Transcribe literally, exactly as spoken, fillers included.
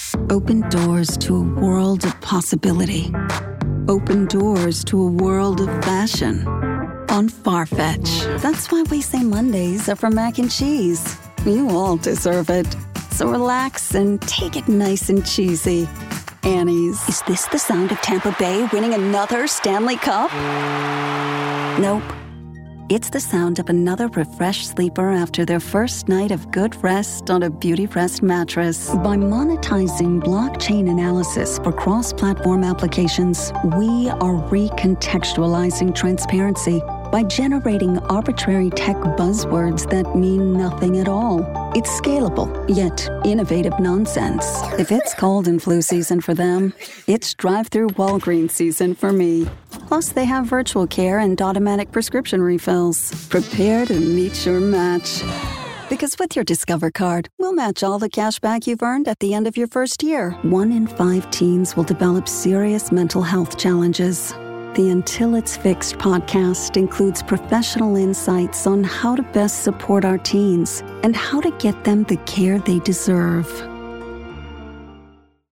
Open doors to a world of possibility. Open doors to a world of fashion. On Farfetch. That's why we say Mondays are for mac and cheese. You all deserve it. So relax and take it nice and cheesy. Annie's. Is this the sound of Tampa Bay winning another Stanley Cup? Nope. It's the sound of another refreshed sleeper after their first night of good rest on a Beauty-Rest mattress. By monetizing blockchain analysis for cross-platform applications, we are recontextualizing transparency by generating arbitrary tech buzzwords that mean nothing at all. It's scalable, yet innovative nonsense. If it's cold and flu season for them, it's drive-through Walgreens season for me. Plus, they have virtual care and automatic prescription refills. Prepare to meet your match. Because with your Discover card, we'll match all the cash back you've earned at the end of your first year. One in five teens will develop serious mental health challenges. The Until It's Fixed podcast includes professional insights on how to best support our teens and how to get them the care they deserve.